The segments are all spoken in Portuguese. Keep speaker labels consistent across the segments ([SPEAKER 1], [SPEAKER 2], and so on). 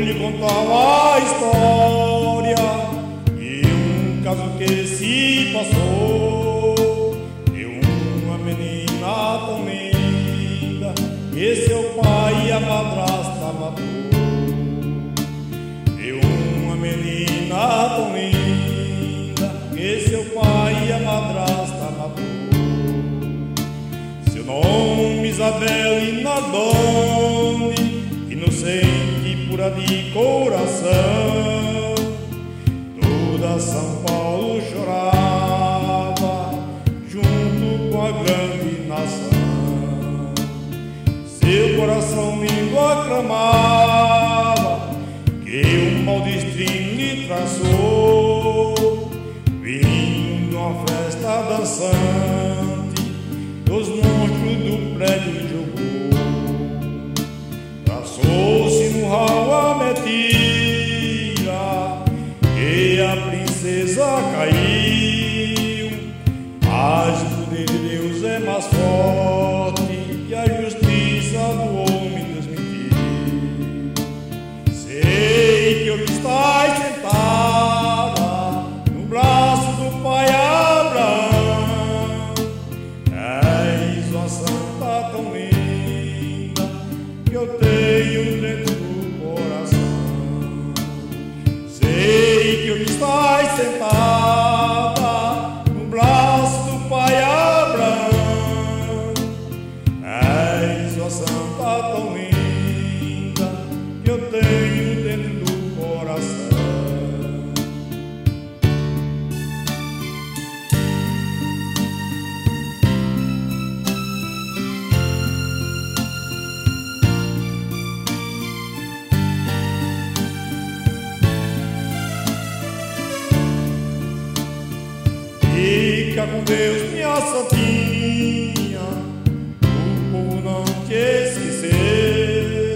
[SPEAKER 1] lhe contar a história de um caso que se passou, de uma menina tão linda que seu pai e a madrasta matou. De uma menina tão linda que seu pai e a madrasta matou. Seu nome Isabelina Doni, inocente, pura de coração. Toda São Paulo chorava junto com a grande nação. Seu coração lindo aclamava que o mau destino lhe traçou, vindo numa festa dançante dos monstros do prédio jogou. Traçou-se no ralo a mentira que a princesa caiu, mas o poder de Deus é mais forte que a justiça do homem desmentiu. Sei que o que estás sentada no braço do pai Abraão, és uma santa tão linda que eu tenho dentro do coração. Sei que o que estás sentada no braço do pai Abraão, és uma santa tão linda que eu tenho dentro do coração. Fica com Deus, minha santinha, o povo não te esqueceu.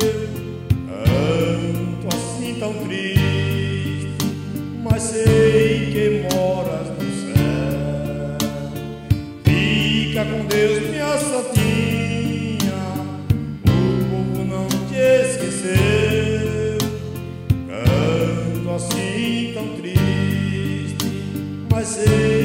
[SPEAKER 1] Canto assim tão triste, mas sei que moras no céu. Fica com Deus, minha santinha, o povo não te esqueceu. Canto assim tão triste, mas sei